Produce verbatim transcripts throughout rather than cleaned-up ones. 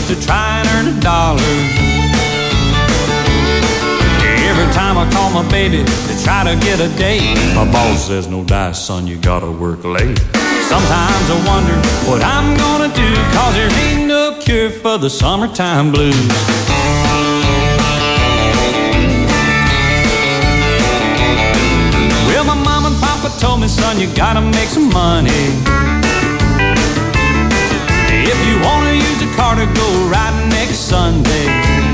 just to try and earn a dollar. Every time I call my baby to try to get a date, my boss says, no dice, son, you gotta work late. Sometimes I wonder what I'm gonna do, cause there ain't no cure for the summertime blues. Well, my mom and papa told me, son, you gotta make some money. If you wanna use a car to go riding next Sunday.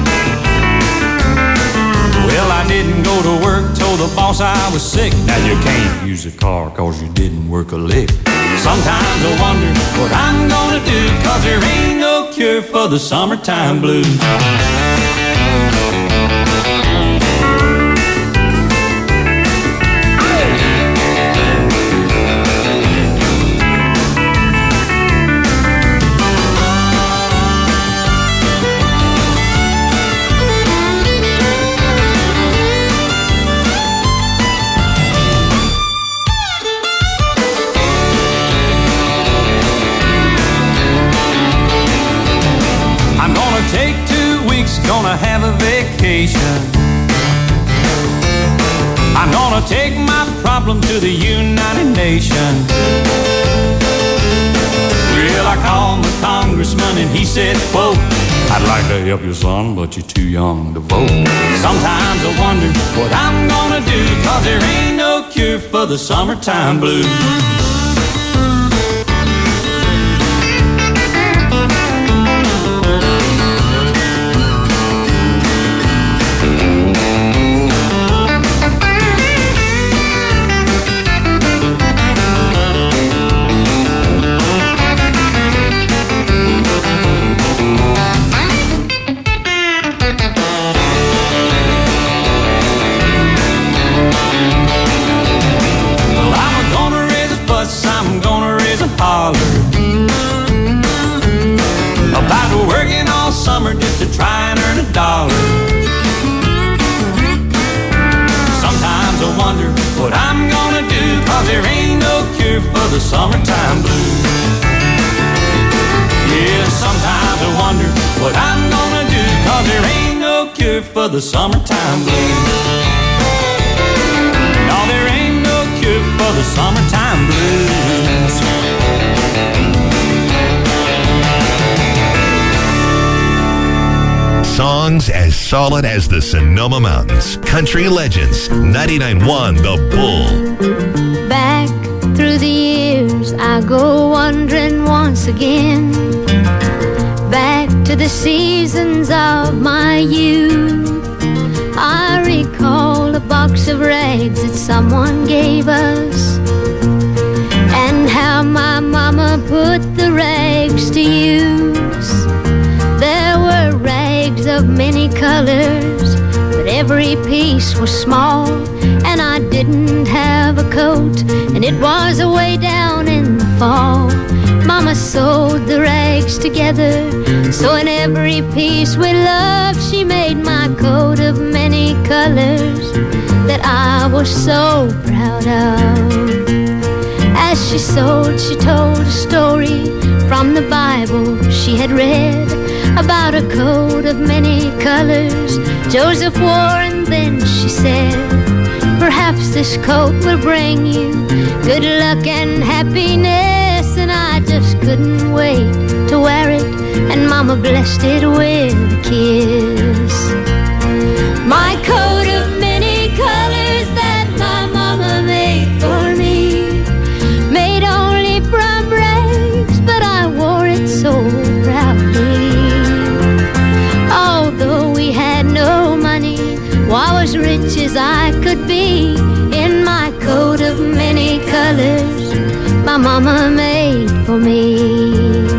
Well, I didn't go to work, told the boss I was sick. Now you can't use a car cause you didn't work a lick. Sometimes I wonder what I'm gonna do, cause there ain't no cure for the summertime blues. Take two weeks, gonna have a vacation. I'm gonna take my problem to the United Nations. Well, I called the congressman and he said, quote, I'd like to help you, son, but you're too young to vote. Sometimes I wonder what I'm gonna do, cause there ain't no cure for the summertime blues. About working all summer just to try and earn a dollar. Sometimes I wonder what I'm gonna do, cause there ain't no cure for the summertime blues. Yeah, sometimes I wonder what I'm gonna do, cause there ain't no cure for the summertime blues. No, there ain't no cure for the summertime blues. Songs as solid as the Sonoma Mountains. Country Legends, ninety-nine point one The Bull. Back through the years, I go wandering once again. Back to the seasons of my youth. I recall a box of rags that someone gave us, and how my mama put the rags to use. There were rags of many colors, but every piece was small, and I didn't have a coat, and it was away down in the fall. Mama sewed the rags together, so in every piece with love she made my coat of many colors that I was so proud of. As she sewed, she told a story from the Bible she had read about a coat of many colors Joseph wore, and then she said, perhaps this coat will bring you good luck and happiness. And I just couldn't wait to wear it, and Mama blessed it with a kiss. My coat of many colors that my Mama made for me, made only from rags, but I wore it so proudly. Although we had no money, I was rich as I could be in my coat of many colors my mama made for me.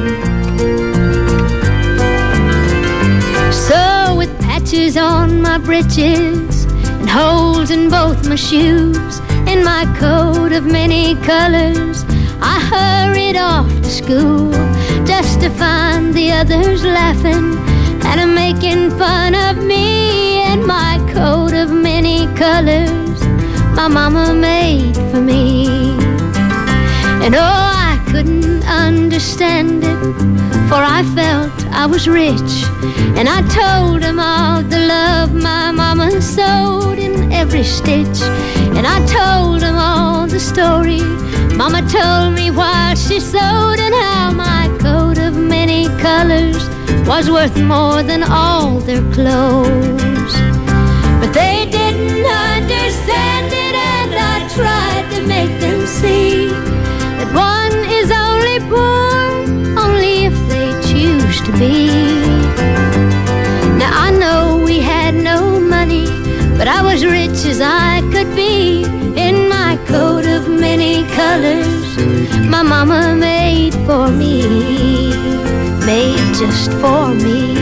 So with patches on my breeches and holes in both my shoes, in my coat of many colors I hurried off to school, just to find the others laughing and making fun of me in my coat of many colors my mama made for me. And oh, I couldn't didn't understand it, for I felt I was rich. And I told him all the love my mama sewed in every stitch. And I told him all the story Mama told me while she sewed, and how my coat of many colors was worth more than all their clothes. But they didn't understand it, and I tried to make them see that one is only poor only if they choose to be. Now I know we had no money, but I was rich as I could be. In my coat of many colors my mama made for me, made just for me.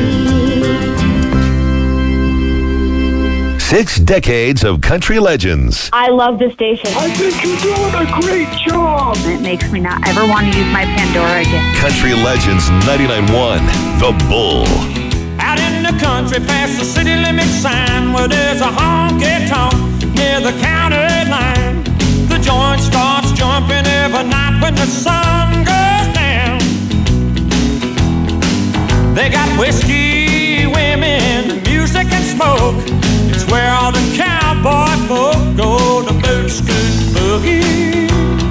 Six decades of country legends. I love this station. I think you're doing a great job. It makes me not ever want to use my Pandora again. Country Legends ninety-nine point one, The Bull. Out in the country past the city limit sign, where there's a honky-tonk near the county line. The joint starts jumping every night when the sun goes down. They got whiskey, women, music and smoke. It's where all the cowboy folk go to boot, scoot, boogie.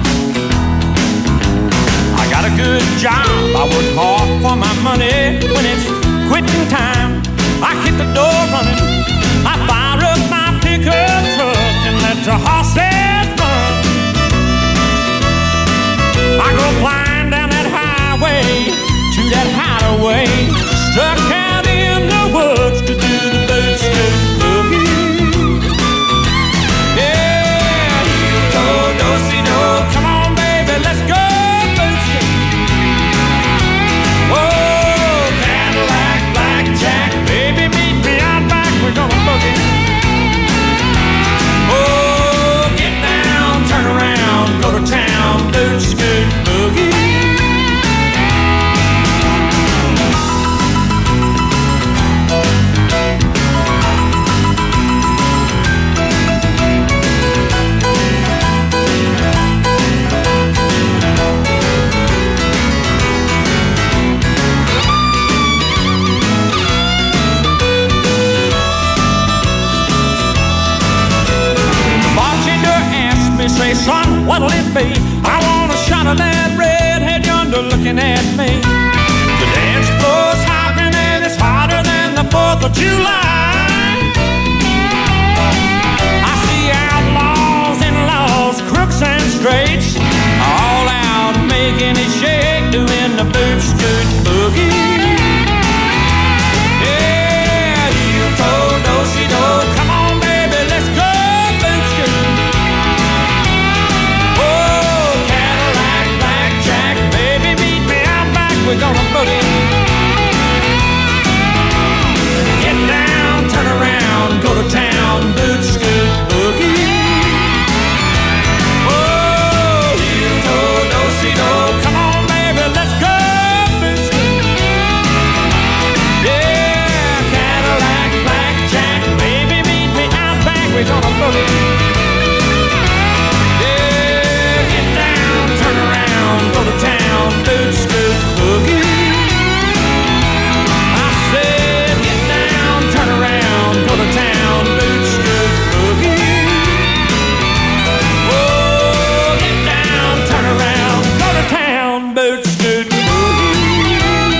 I got a good job, I work hard for my money. When it's quitting time, I hit the door running. I fire up my pickup truck and let the horses run. I go flying down that highway to that hideaway, stuck out in the woods to do the boot, scoot, boogie. Yeah, do, do, si, do. Come on, baby, let's go boot, scoot. Oh, Cadillac, blackjack, baby, meet me out back, we're gonna boogie. Oh, get down, turn around, go to town, boot, scoot, boogie. Say, son, what'll it be? I want a shot of that redhead yonder looking at me. The dance floor's hopping and it's hotter than the fourth of July. I see outlaws and laws, crooks and straights, all out making it shake, doing the boot, scoot, boogie. Yeah, you told do-si-do, come on, baby, let's go. We're gonna boogie. Get down, turn around, go to town, boot, scoot, boogie. Oh, you do, do, si, do. Come on, baby, let's go, boot, scoot. Yeah, Cadillac, blackjack, baby, meet me out back, we're gonna boogie. Yeah, get down, turn around, go to town, boot, scoot, boogie. I said get down, turn around, go to town, boot, scoot, boogie. Oh, get down, turn around, go to town, boot, scoot, boogie.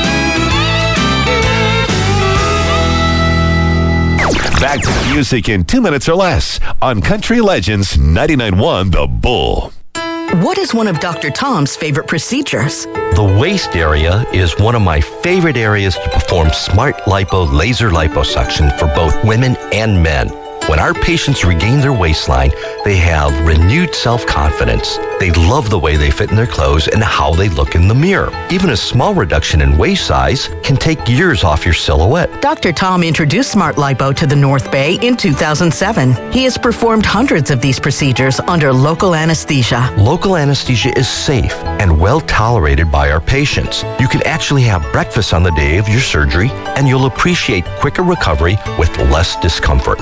Back to the music in two minutes or less on Country Legends ninety-nine point one, The Bull. What is one of Doctor Tom's favorite procedures? The waist area is one of my favorite areas to perform smart lipo laser liposuction for both women and men. When our patients regain their waistline, they have renewed self-confidence. They love the way they fit in their clothes and how they look in the mirror. Even a small reduction in waist size can take years off your silhouette. Doctor Tom introduced Smart Lipo to the North Bay in two thousand seven. He has performed hundreds of these procedures under local anesthesia. Local anesthesia is safe and well tolerated by our patients. You can actually have breakfast on the day of your surgery, and you'll appreciate quicker recovery with less discomfort. There's a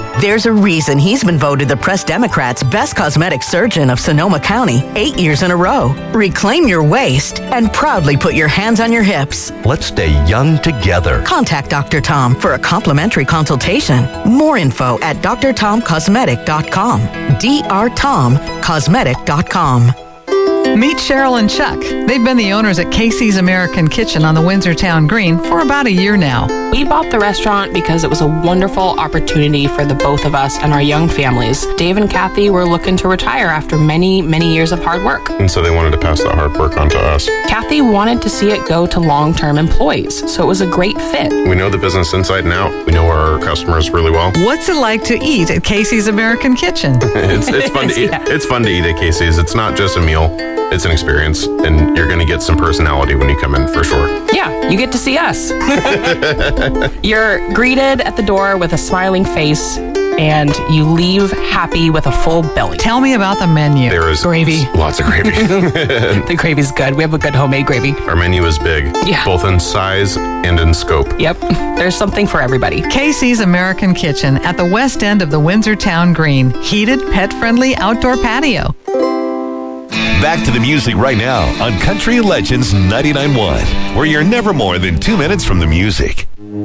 a reason he's been voted the Press Democrat's best cosmetic surgeon of Sonoma County eight years in a row. Reclaim your waist and proudly put your hands on your hips. Let's stay young together. Contact Doctor Tom for a complimentary consultation. More info at d r tom cosmetic dot com. d r tom cosmetic dot com. Meet Cheryl and Chuck. They've been the owners at Casey's American Kitchen on the Windsor Town Green for about a year now. We bought the restaurant because it was a wonderful opportunity for the both of us and our young families. Dave and Kathy were looking to retire after many, many years of hard work. And so they wanted to pass that hard work on to us. Kathy wanted to see it go to long-term employees, so it was a great fit. We know the business inside and out. We know our customers really well. What's it like to eat at Casey's American Kitchen? it's, it's fun to eat. Yeah. It's fun to eat at Casey's. It's not just a meal. It's an experience, and you're going to get some personality when you come in, for sure. Yeah, you get to see us. You're greeted at the door with a smiling face, and you leave happy with a full belly. Tell me about the menu. There is Gravy. lots of gravy. The gravy's good. We have a good homemade gravy. Our menu is big, Yeah. both in size and in scope. Yep, there's something for everybody. Casey's American Kitchen at the west end of the Windsor Town Green. Heated, pet-friendly outdoor patio. Back to the music right now on Country Legends ninety-nine point one, where you're never more than two minutes from the music.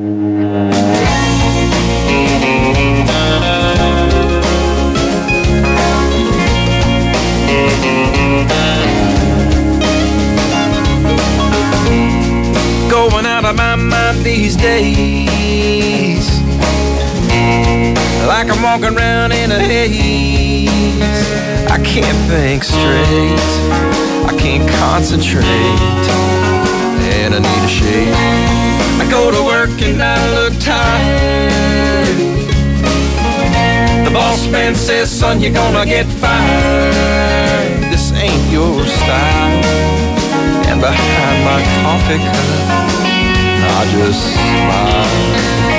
Going out of my mind these days, like I'm walking around in a haze. I can't think straight, I can't concentrate, and I need a shade. I go to work and I look tired. The boss man says, son, you're gonna get fired. This ain't your style. And behind my coffee cup, I just smile.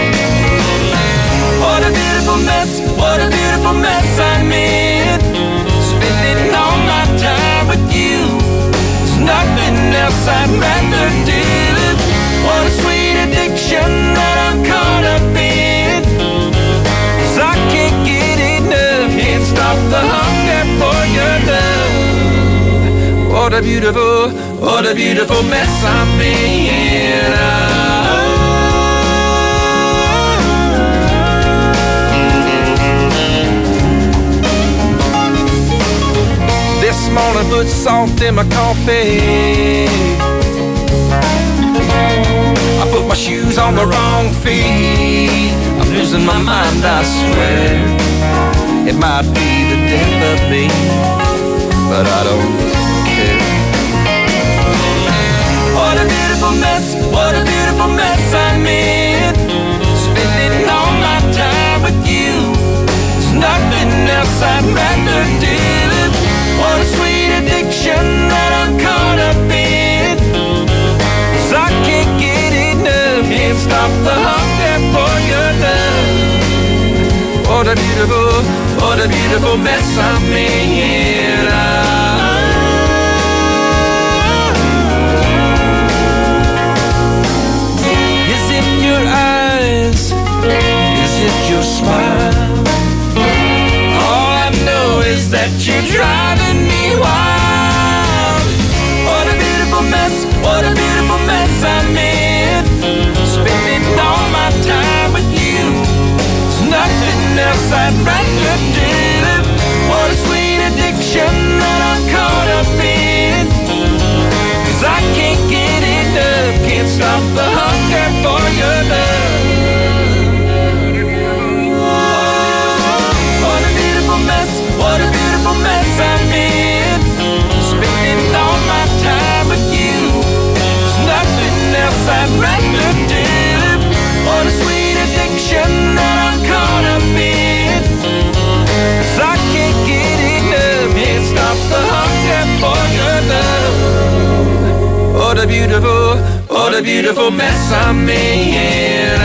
What a beautiful mess, what a beautiful mess I'm in. Spending all my time with you. There's nothing else I'd rather do. What a sweet addiction that I'm caught up in. 'Cause I can't get enough, can't stop the hunger for your love. What a beautiful, what a beautiful mess I'm in. This morning put salt in my coffee. I put my shoes on the wrong feet. I'm losing my mind, I swear. It might be the death of me, but I don't care. What a beautiful mess, what a beautiful mess I'm in. Spending all my time with you. There's nothing else I'd rather do. What a sweet addiction that I'm caught up in. 'Cause I can't get enough, can't stop the hunger for your love. What a beautiful, what a beautiful mess I'm in. Is it your eyes? Is it your smile? All I know is that you're driving me wild. What a beautiful mess, what a beautiful mess I'm in. Spending all my time with you. There's nothing else I'd rather do. What a sweet addiction that I'm caught up in. 'Cause I can't get enough, can't stop the hunger for your love. What a beautiful mess, what a beautiful mess I'm in. Spending all my time with you. There's nothing else I'd rather do. What a sweet addiction that I'm caught up in. 'Cause I can't get enough, can't stop the hunger for your love. What a beautiful, what a beautiful mess I'm in.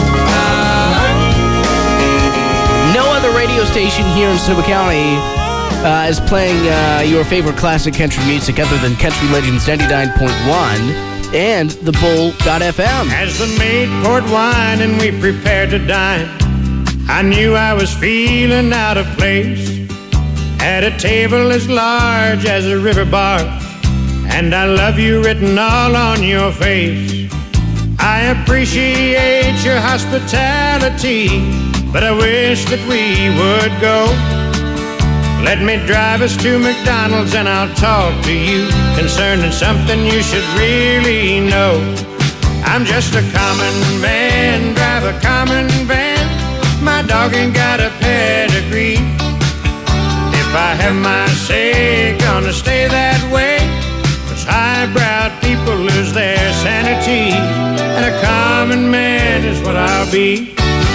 No other radio station here in Sonoma County uh, is playing uh, your favorite classic country music other than Country Legends ninety-nine point one and the Bull dot F M. As the maid poured wine and we prepared to dine, I knew I was feeling out of place at a table as large as a river bar, and I love you written all on your face. I appreciate your hospitality, but I wish that we would go. Let me drive us to McDonald's and I'll talk to you concerning something you should really know. I'm just a common man, drive a common van. My dog ain't got a pedigree. If I have my say, gonna stay that way. Cause highbrow people lose their sanity, and a common man is what I'll be.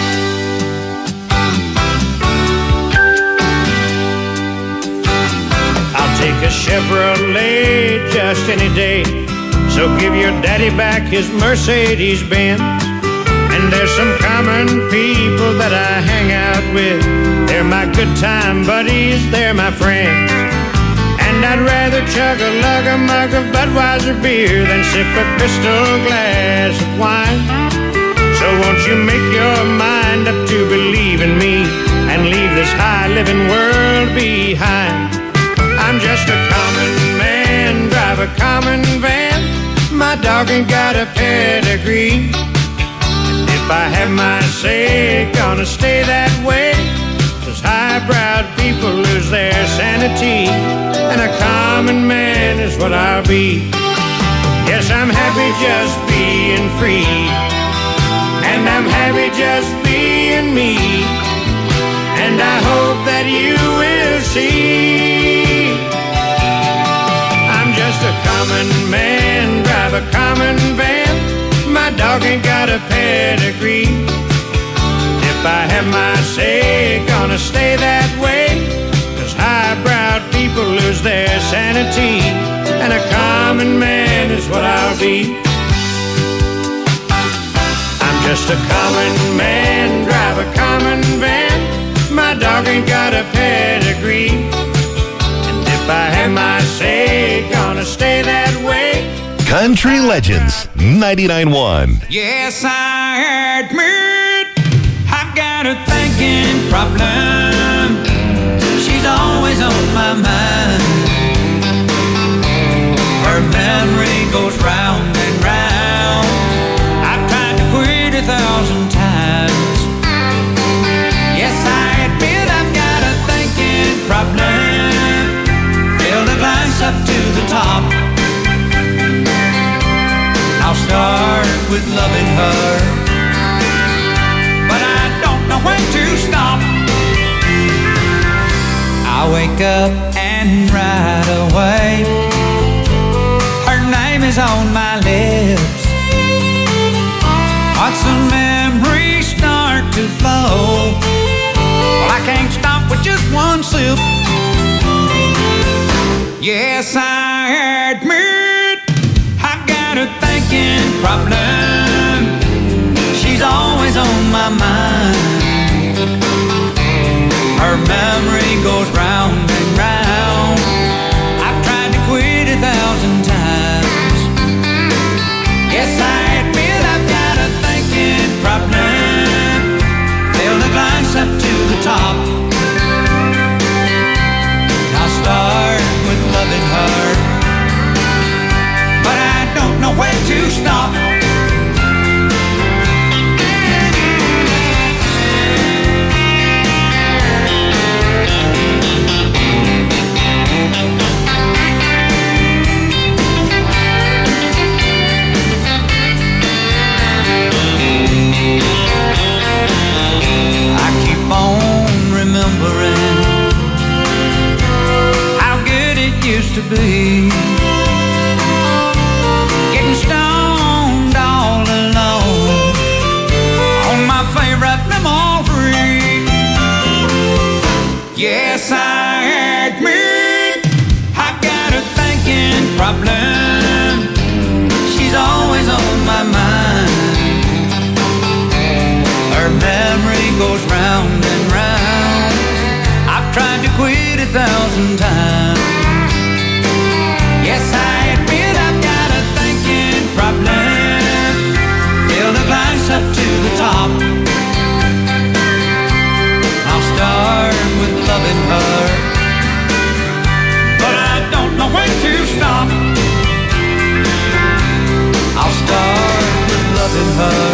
I'll take a Chevrolet just any day, so give your daddy back his Mercedes-Benz. And there's some common people that I hang out with. They're my good time buddies, they're my friends. And I'd rather chug a lug a mug of Budweiser beer than sip a crystal glass of wine. So won't you make your mind up to believe in me and leave this high-living world behind. I'm just a common man, drive a common van. My dog ain't got a pedigree. If I have my say, gonna stay that way. Cause highbrow people lose their sanity, and a common man is what I'll be. Yes, I'm happy just being free, and I'm happy just being me. And I hope that you will see I'm just a common man, drive a common van. My dog ain't got a pedigree. If I have my say, gonna stay that way. Cause highbrow people lose their sanity, and a common man is what I'll be. I'm just a common man, drive a common van. My dog ain't got a pedigree. And if I have my say, gonna stay that way. Country Legends ninety-nine point one. Yes, I admit I've got a thinking problem. She's always on my mind. Her memory goes round and round. I've tried to quit a thousand times. Yes, I admit I've got a thinking problem. Fill the glass up to the top. I'll start with loving her, but I don't know when to stop. I wake up and right away her name is on my lips. Once the memories start to flow, well, I can't stop with just one sip. Yes, I admit I've got a thinking problem. She's always on my mind. Her memory goes round and round. I've tried to quit a thousand times. Yes, I admit I've got a thinking problem. Fill the glass up to the top. I'll start with loving her, but I don't know when to stop. I keep on remembering how good it used to be. Getting stoned all alone on my favorite memory. Yes, I admit I've got a thinking problem. She's always on my mind. Her memory goes round and round. I've tried to quit a thousand times. Yes, I admit I've got a thinking problem. Fill the glass up to the top. I'll start with loving her, but I don't know when to stop. I'll start with loving her,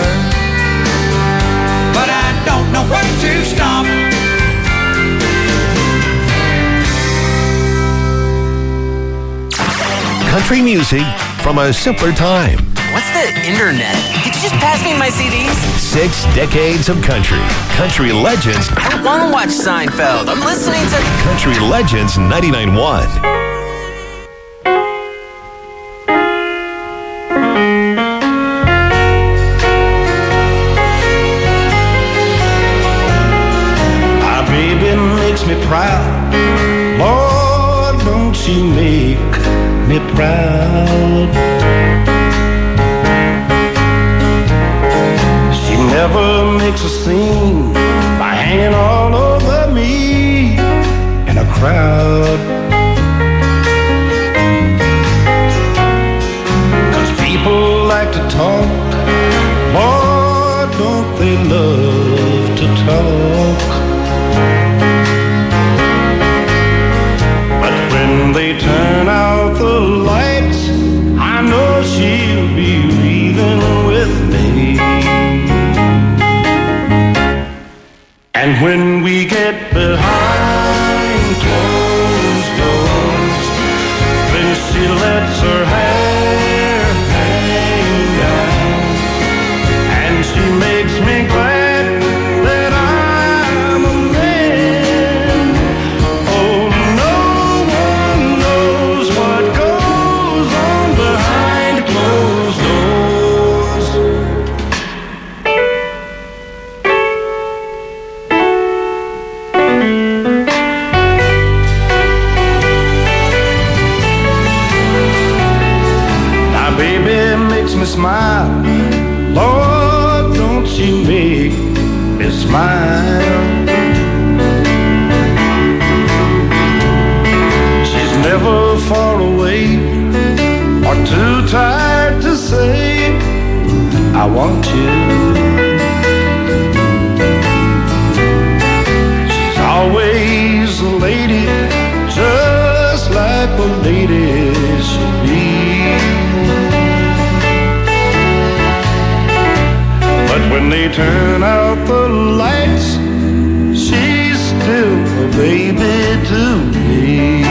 but I don't know when to stop. Country music from a simpler time. What's the internet? Could you just pass me my C Ds? Six decades of country. Country Legends. I don't want to watch Seinfeld. I'm listening to Country Legends ninety-nine point one. My baby makes me proud. Lord, don't you make me proud. She never makes a scene by hanging all over me in a crowd. 'Cause people like to talk, Lord, don't they love to talk. But when they turn out the lights, I know she'll be breathing with me. And when we get behind closed doors, when she lets her hair hang down, and she makes me glad that I'm a man. Oh, no one knows what goes on behind closed doors. Now, baby makes me smile. Lord, don't she make me smile. She's never far away or too tired to say, I want you. She's always a lady, just like a lady should be. But when they turn out the lights, she's still a baby to me.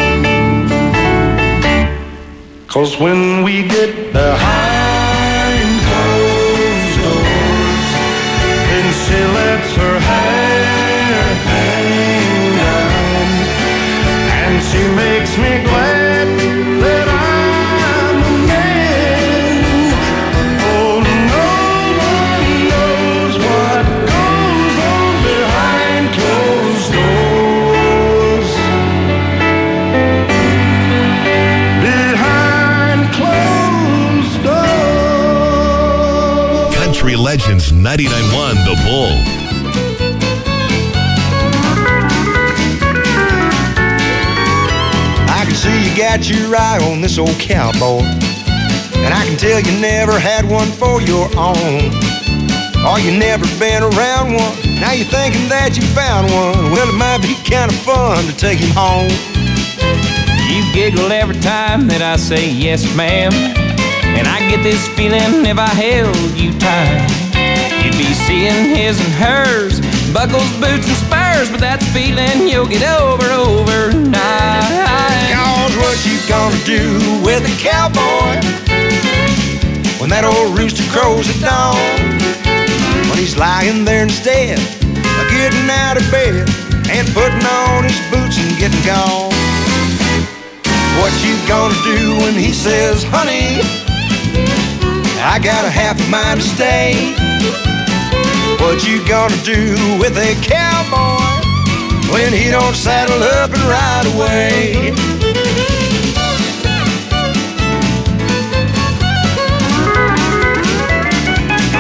'Cause when we get behind closed doors, then she lets her hair hang down, and she makes me glad that I'm a man. Oh, no one knows what goes on behind closed doors. Behind closed doors. Country Legends ninety-nine point one, The Bull. I can see you got your eye on this old cowboy, and I can tell you never had one for your own. Or you never been around one, now you're thinking that you found one. Well, it might be kind of fun to take him home. You giggle every time that I say yes, ma'am, and I get this feeling if I held you tight, you'd be seeing his and hers, buckles, boots, and spurs, but that's a feeling you'll get over overnight. Cause what you gonna do with a cowboy when that old rooster crows at dawn? When he's lying there instead of getting out of bed and putting on his boots and getting gone. What you gonna do when he says, honey, I got a half a mind to stay? What you gonna do with a cowboy when he don't saddle up and ride away?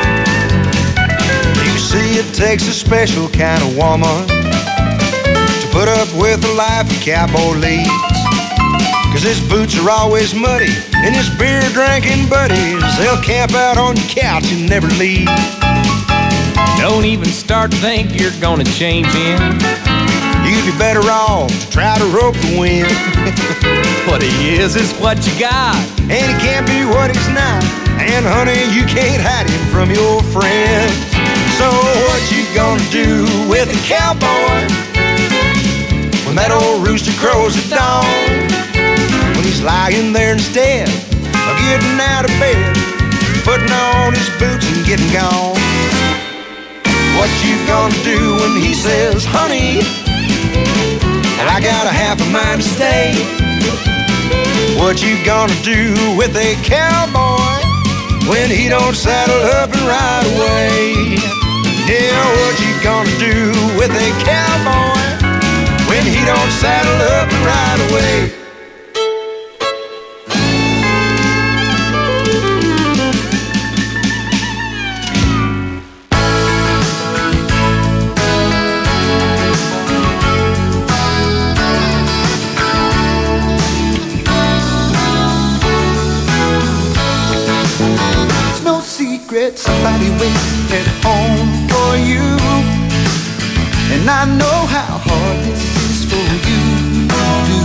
You see, it takes a special kind of woman to put up with the life a cowboy leads. Cause his boots are always muddy, and his beer drinking buddies, they'll camp out on your couch and never leave. Don't even start to think you're gonna change him. You'd be better off to try to rope the wind. What he is is what you got, and he can't be what he's not. And honey, you can't hide him from your friends. So what you gonna do with a cowboy when that old rooster crows at dawn? When he's lying there instead of getting out of bed, putting on his boots and getting gone. What you gonna do when he says, honey, I got a half a mind to stay? What you gonna do with a cowboy when he don't saddle up and ride away? Yeah, what you gonna do with a cowboy when he don't saddle up and ride away? Somebody waits at home for you, and I know how hard this is for you to do.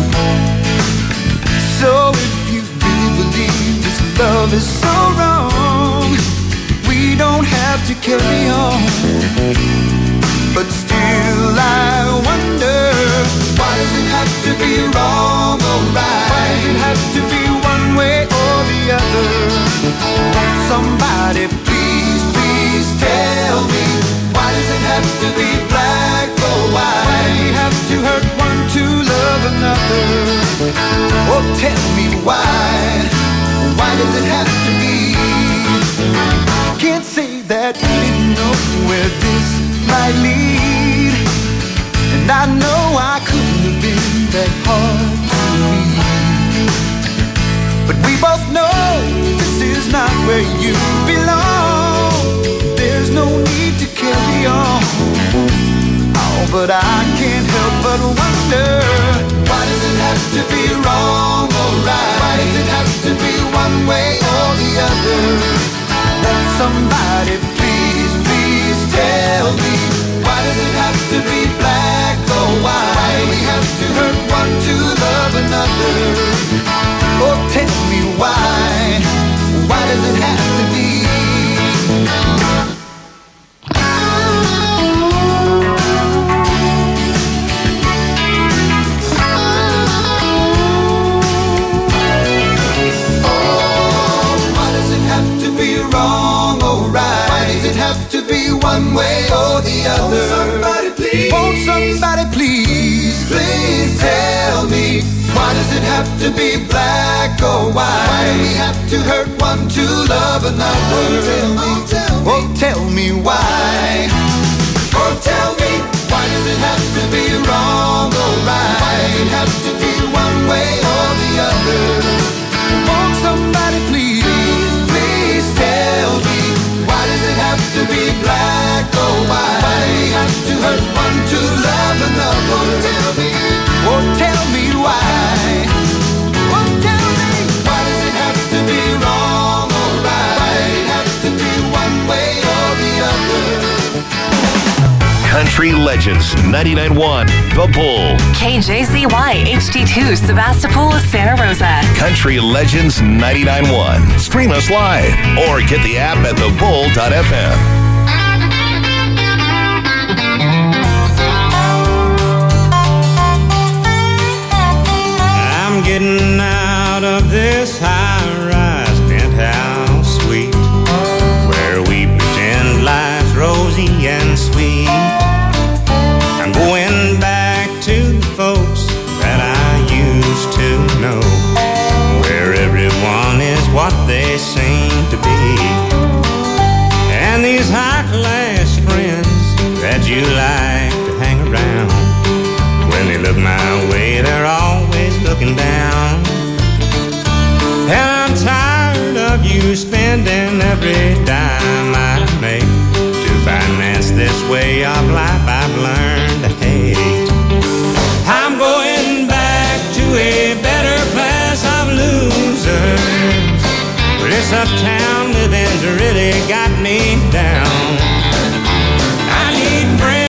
So if you really believe this love is so wrong, we don't have to carry on. But still I wonder, why does it have to be wrong or right? Why does it have to be one way or the other? Won't somebody please, please tell me, why does it have to be black or white? Why do we have to hurt one to love another? Oh, tell me why, why does it have to be? Can't say that we didn't know where this might lead, and I know I couldn't have been that hard to read. But we both know this is not where you belong. There's no need to carry on. Oh, but I can't help but wonder, why does it have to be wrong or right? Why does it have to be one way or the other? Won't somebody please, please tell me, why does it have to be black or white? Why do we have to hurt one to love another? Oh, tell me why, why does it have to be? Wrong or right? Why does it have to be one way or the other? Won't somebody please, won't somebody please, please tell me, why does it have to be black or white? Why do we have to hurt one to love another? Oh, tell me, oh, tell me, oh, tell me why. Oh, tell me, why does it have to be wrong or right? Why does it have to be one way or the other? Won't somebody please, tell me, why does it have to be black or white? Why do we have to hurt one to love another? Oh, tell me, oh, tell me why. Oh, tell me, why does it have to be wrong or right? Why does it have to be one way or the other? Country Legends ninety-nine point one, The Bull. K J Z Y H D two, Sebastopol, Santa Rosa. Country Legends ninety-nine point one. Stream us live or get the app at the bull dot f m. I'm getting out of this high-rise penthouse suite where we pretend life's rosy and sweet. I'm going back to the folks that I used to know, where everyone is what they seem to be. And these high-class friends that you like to hang around, when they look my way, they're always looking down. And I'm tired of you spending every dime I make to finance this way of life I've learned to hate. uptown living's really got me down.